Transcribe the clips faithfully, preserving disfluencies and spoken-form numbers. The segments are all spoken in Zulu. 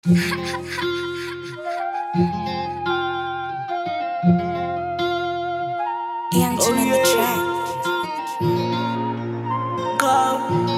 Young Chin on the track. Go.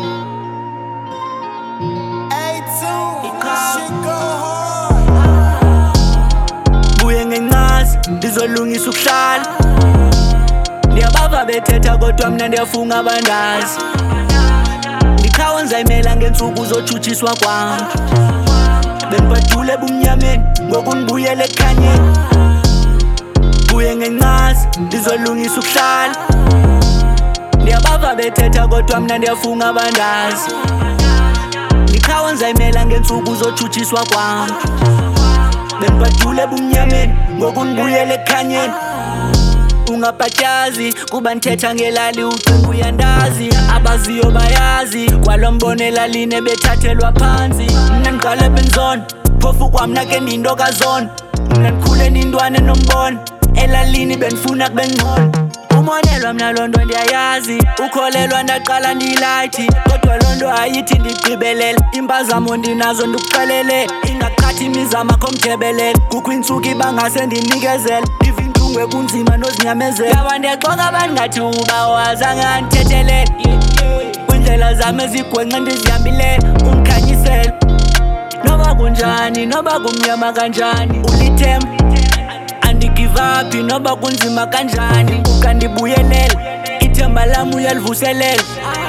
A two. Shit go hard. Buye ngencasi ngizolungisa ukuhlala. Ndiyabava bethetha kodwa mina ndiyafunga abandazi. Ngikhawa ngizayimela ngensuku zojutshiswa kwami. Benibadule ebumnyameni ngoku ngibuyele ekukhanyeni. Buye ngencasi ngizolungisa ukuhlala. Ndiyabava bethetha kodwa mina ndiyafunga abandazi. Ngikhawa ngizayimela ngensuku zojutshiswa kwami. Benibadule ebumnyameni ngoku ngibuyele ekukhanyeni. Ungabhatyazi kuba nithetha ngelali ucinga uyandazi. Abaziyo bayazi kwalo mbono elalini bethathelwa phansi. Mina ngiqale benzona phofu kwami nake ndinto kazona. Mina ndikhule nintwane nombona elalini benifuna kubengcono. Umonelwa mina lonto ndiyayazi, ukholelwa ndaqala ndiyilighti. Kodwa lonto ayithi ndigqibelela, impazamo ndinazo ndikuxelele. Ingaqhathi imizamo akho mthebelele, kukho insuku ibangase ndinikezela. Ndivinjungwe kunzima nozinyamezela. Yaba ndiyaxoka abangathi uba wazange andithethelele. Kwindlela zami ezigwenxa ndizihambile undikhanyisela. Noba kunjani, noba kumnyama kanjani ulithemba. Andigive up noba kunzima kanjani ukandibuyelela. Ithemba lami uyalivuselela.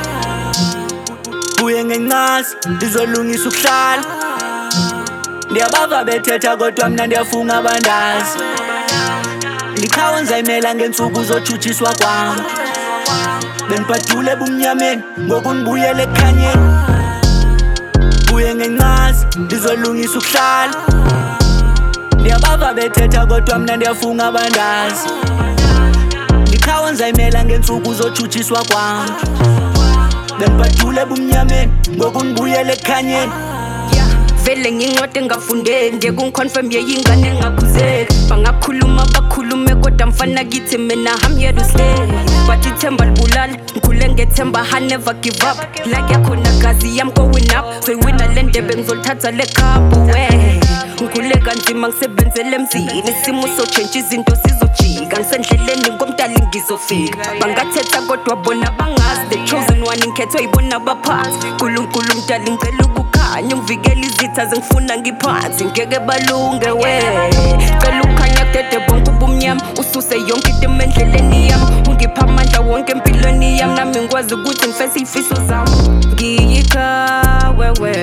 Buye ngencasi ngizolungisa ukuhlala. Ndiyabava bethetha kodwa mina ndiyafunga abandazi. Ngikhawa ngizayimela ngensuku zojutshiswa kwami. Benibadule ebumnyameni ngoku ngibuyele ekukhanyeni. Buye ngencasi ngizolungisa ukuhlala. Ndiyabava bethetha kodwa mina ndiyafunga abandazi. Ngikhawa ngizayimela ngensuku zojutshiswa kwami. Benibadule ebumnyameni ngoku ngibuyele ekukhanyeni. Vele ngincwade ngafundeli nje kunconfirm yeyingane engakhuzeki. Bangakhuluma bakhulume kodwa mfana kithi mina I'm here to stay. Bathi ithemba libulala ngikhule ngethemba I never give up. Like yakhona gazi I'm going up. Soyiwina le ndebe ngizolithatha le cup we. Ngikhule kanzima ngisebenzele emzini, isimo sochange izinto sizojika. Ngisendleleni ngomdali ngizofika. Bangathetha kodwa bona bangazi, the chosen one ngikhethwe yibona abaphansi. Nkulunkulu mdali ngicela ukukhanya ungivikela izitha zengifuna ngiphansi. Ngeke balunge we, cela ukukhanya kudede bonke ubumnyama. Ususe yonke into emendleleni yami, ungipha amandla wonke empilweni yami. Nami ngikwazi ukuthi ngifese izifiso zami. Ngiyikha wewe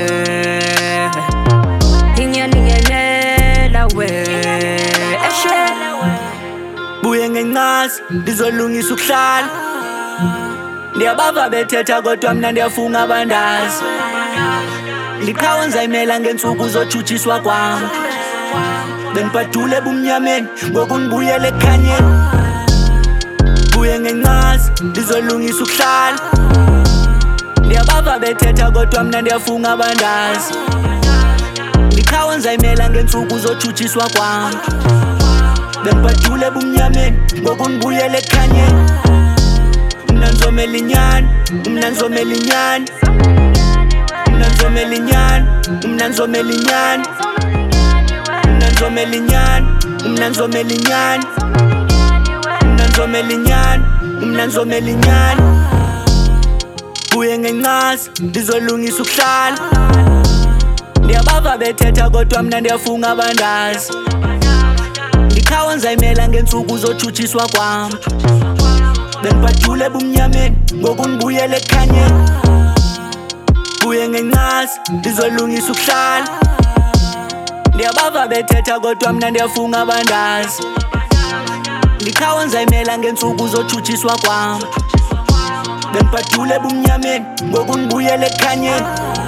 Buye ngencasi ngizolungisa ukuhlala. Ndiyabava bethetha kodwa mina ndiyafunga abandazi. Ngikhawa ngizayimela ngensuku zojutshiswa kwami. Benibadule ebumnyameni ngoku ngibuyele ekukhanyeni. Buye ngencasi ngizolungisa ukuhlala. Ndiyabava bethetha kodwa mina ndiyafunga abandazi. Ngikhawa ngizayimela ngensuku zojutshiswa kwami. Benibadule ebumnyameni ngoku ngibuyele ekukhanyeni. Mina ngizomela inyani, mina ngizomela inyani. Mina ngizomela inyani, mina ngizomela inyani. Mina ngizomela inyani, mina ngizomela inyani. Mina ngizomela inyani, mina ngizomela inyani. Buye ngencasi ngizolungisa ukuhlala. Ndiyabava bethetha kodwa mina ndiyafunga abandazi. Ngikhawa ngizayimela ngensuku zojutshiswa kwami. Benibadule ebumnyameni ngoku ngibuyele ekukhanyeni. Buye ngencasi ngizolungisa ukuhlala. Ndiyabava bethetha kodwa mina ndiyafunga abandazi. Ngikhawa ngizayimela ngensuku zojutshiswa kwami. Benibadule ebumnyameni ngoku ngibuyele ekukhanyeni.